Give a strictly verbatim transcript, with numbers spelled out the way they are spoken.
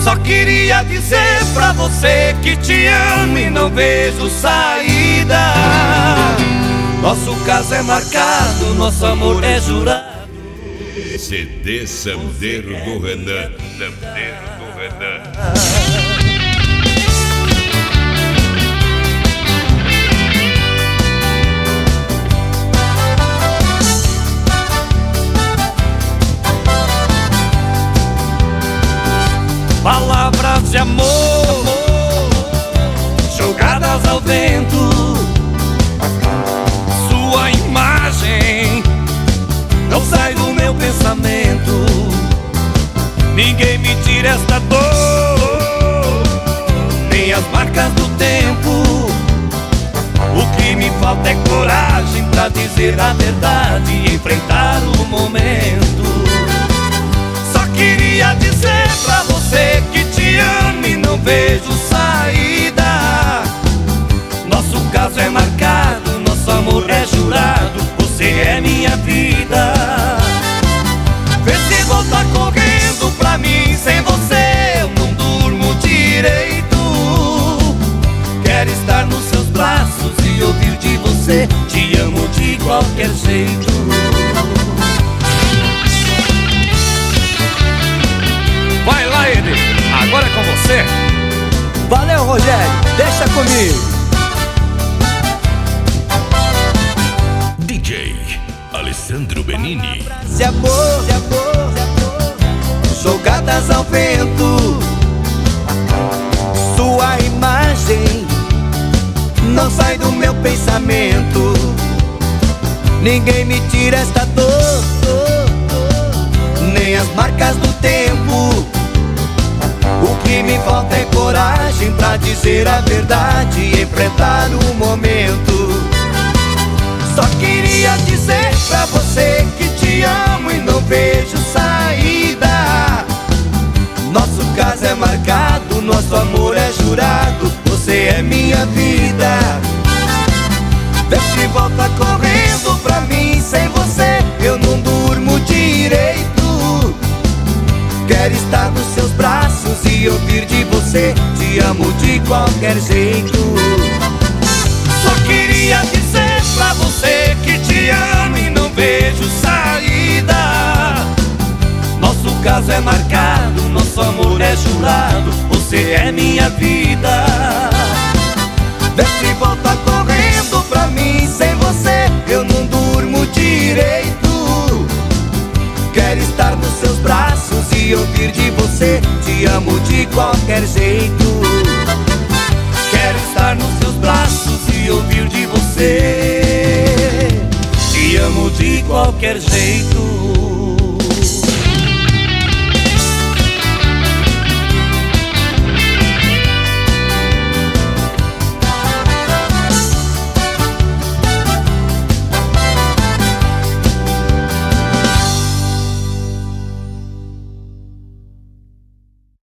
Só queria dizer pra você que te amo e não vejo saída. Nosso caso é marcado, nosso amor é jurado. C D Sandeiro do Renan. Sandeiro do Renan. Palavras de amor jogadas ao vento. Sua imagem não sai do meu pensamento. Ninguém me tira esta dor, nem as marcas do tempo. O que me falta é coragem pra dizer a verdade e enfrentar o momento. Só queria dizer pra você que te amo e não vejo saída. Nosso caso é marcado, nosso amor é jurado. Você é minha vida. Vê se volta correndo pra mim. Sem você eu não durmo direito. Quero estar nos seus braços e ouvir de você: te amo de qualquer jeito. Vai lá, Edi, agora é com você. Valeu, Rogério, deixa comigo. D J Alessandro Benini. Se amor, se amor, se amor, Jogadas ao vento. sua imagem Não sai do meu pensamento. ninguém me tira esta dor, Nem as marcas do tempo. O que me falta é coragem pra dizer a verdade e enfrentar o momento. Só queria dizer pra você que te amo e não vejo saída. Nosso caso é marcado, nosso amor é jurado. Você é minha vida. Vê se volta correndo pra mim. Sem você eu não durmo direito. Quero estar nos seus braços e ouvir de você: te amo de qualquer jeito. Só queria dizer pra você que te amo e não vejo saída. Nosso caso é marcado, nosso amor é jurado. Você é minha vida. Vê se volta correndo pra mim. Sem você eu não durmo direito. Quero estar nos seus braços e ouvir de você: te amo de qualquer jeito. Quero estar nos seus braços e ouvir de você: te amo de qualquer jeito.